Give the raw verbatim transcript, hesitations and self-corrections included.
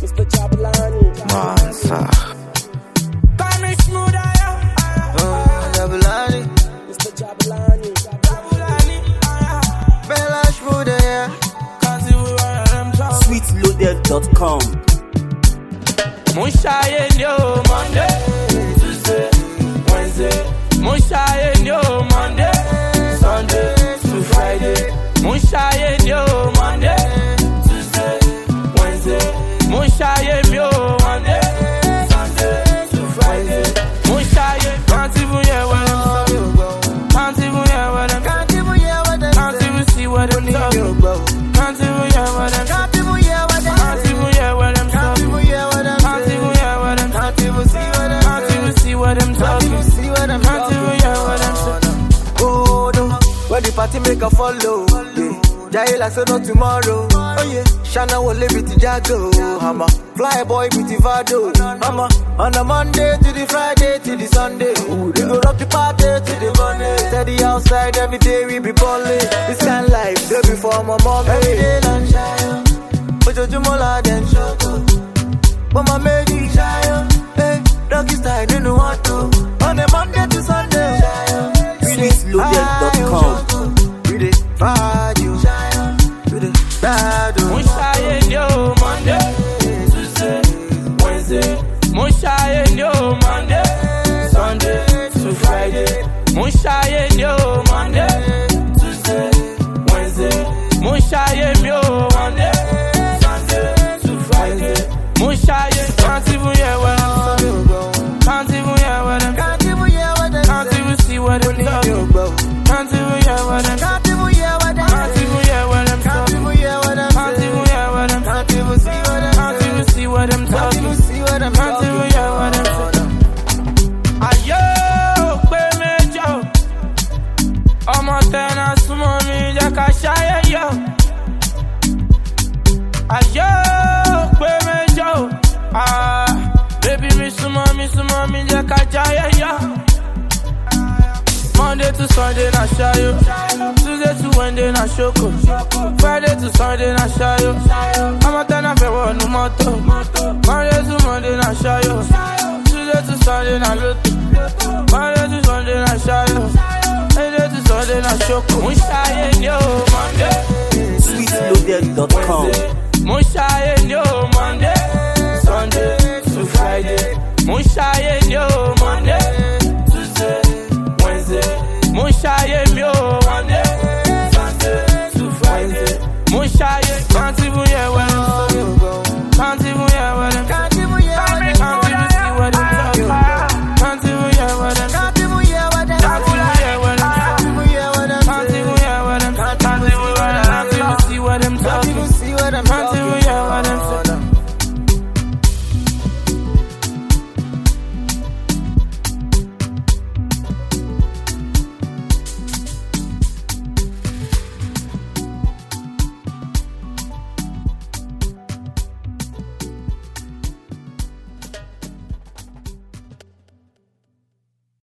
Mister Jabulani. Monster. Call me smooth, I am. Oh, Jabulani. Mister Jabulani. Jabulani, I am. Bella smooth, yeah. Cause you were them talk. sweet loaded dot com. Mushaye yo Monday, Tuesday, Wednesday. Mushaye yo Monday, Sunday to Friday. Mushaye yo Monday, Tuesday, Wednesday. Mushaye yo Monday, Sunday to Friday. Mushaye can't even hear what I'm talking. Can't even hear what I'm Can't even hear what they Can't even see what I'm talking. Can't even hear what I'm Can't even hear what they Can't even hear what I'm Can't talking. even hear what I'm Can't even hear what I'm Can't even see what I'm Can't even see what I'm Can't talking. even see what I'm Can't even hear what I'm saying. Oh no, where the party make a follow. Yeah. Jai like so no tomorrow. Oh yeah, Shana will live with the Jago. Hammer, fly boy with the Vado. Hammer, on a Monday to the Friday to the Sunday. We go rock the party to the Monday. Steady outside every day we be balling. This kind of life, day before my mom. Every day lunch shine. But you mola then shoko. But my lady shine. Hey, doggy style, you know what to. On a Monday to Sunday. sweet loaded dot com. We dey vibe you. We dey ride you. Mushaye yo Monday, Tuesday, Wednesday. Mushaye yo Monday, Sunday to Friday. Mushaye yo Monday, Tuesday, Wednesday. Mushaye yo Monday, Sunday to Friday. Mushaye can't even hear what I'm saying. Can't even hear what I'm Can't even hear what they Can't even see what I'm talking. Can't even hear what I'm Can't even hear what they Can't even hear what I'm Can't talking. even hear what I'm Can't even hear what I'm Can't even see what I'm Can't even see what I'm Can't talking. even see what I'm Can't even hear what I'm saying. Ayo, pe mejo. Ọmọ tẹ́nà súnmọ́ mi jẹ́ ká ṣayé yọ. Ayo, pe mejo. Ah, baby mi súnmọ́ mi súnmọ́ mi jẹ́ ká jayé yọ. Monday to Sunday na shayo. Tuesday to Wednesday na shoko. Friday to Sunday na shayo. Ọmọ tẹ́nà fẹ́ wọnú mọ́tò. Monday to Monday na shayo. Tuesday to Sunday na loto. Monday to Sunday na shayo. Monday to Sunday na shoko. Mushaye yo Monday, sweet loaded dot com. Mushaye yo